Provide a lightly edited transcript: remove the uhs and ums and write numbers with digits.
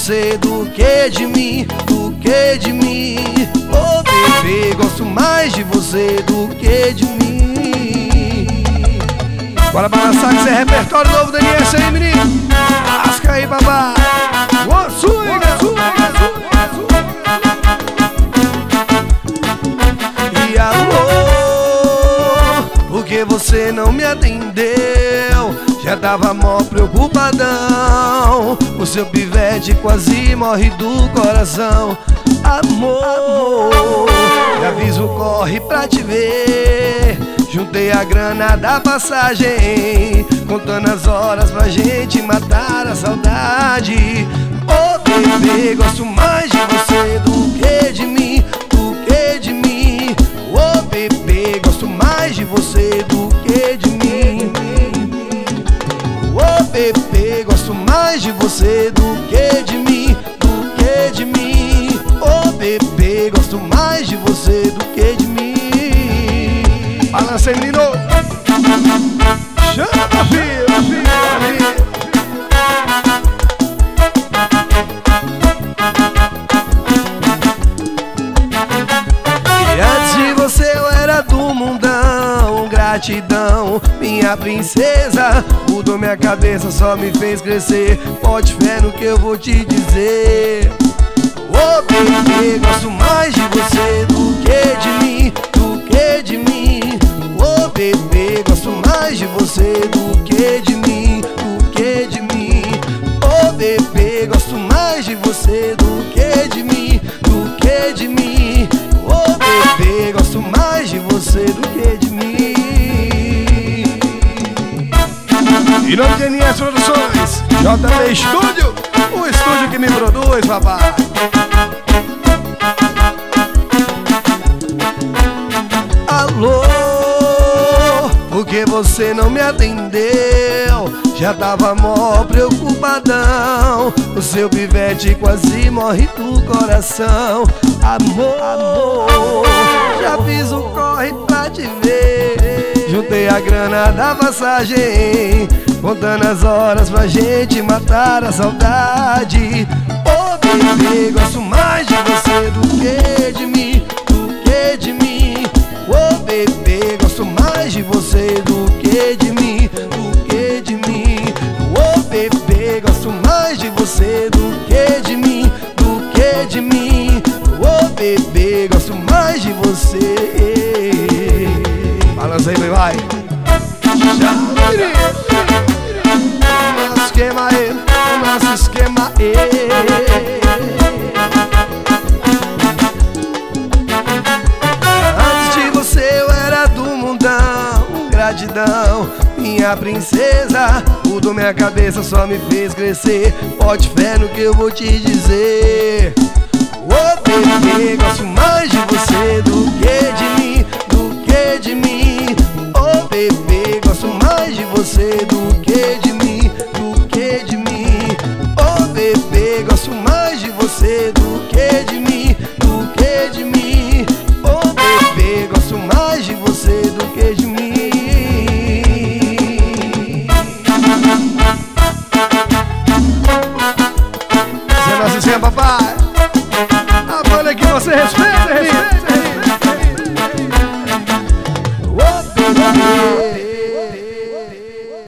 você do que de mim, do que de mim. Ô bebê, gosto mais de você do que de mim. Bora balançar que isso é repertório novo da NS aí, menino. Lasca aí, babá. E alô, por que você não me atendeu? Já tava mó preocupadão. O seu pivete quase morre do coração. Amor, me aviso, corre pra te ver. Juntei a grana da passagem, contando as horas pra gente matar a saudade. Ô bebê, gosto mais de você do que de mim, do que de mim. Ô bebê, gosto mais de você do que de mim. Ô bebê, gosto mais de você do que de mim, do que de mim. Ô bebê, gosto mais de você do que de mim. Balança aí, menino. Chama, filho. E antes de você eu era do mundão. Gratidão, minha princesa. Mudou minha cabeça, só me fez crescer. Pode fé no que eu vou te dizer. Ô bebê, gosto mais de você do que de mim, do que de mim. Ô bebê, gosto mais de você do que de mim, do que de mim. Ô bebê, gosto mais de você do que de mim, do que de mim. Ô bebê, gosto mais de você do que de mim. Em nome de NS Produções, JB Estúdio, o estúdio que me produz, papai. Alô, por que você não me atendeu? Já tava mó preocupadão. O seu pivete quase morre do coração. Amor, já fiz um corre pra te ver. Juntei a grana da passagem, contando as horas pra gente matar a saudade. Ô bebê, gosto mais de você do que de mim, do que de mim. Ô bebê, gosto mais de você do que de mim, do que de mim. Ô bebê, gosto mais de você do que de mim, do que de mim. Ô bebê, gosto mais de você. Balança aí, vai. Nosso esquema é, nosso esquema é. Gratidão, minha princesa. Mudou minha cabeça, só me fez crescer. Pode fé no que eu vou te dizer. Ô bebê, gosto mais de você do que de mim, do que de mim. Ô bebê, gosto mais de você do que de mim, do que de mim. Ô bebê, gosto mais de você do que de mim, do que de mim. Ô bebê, gosto mais de você do que de mim.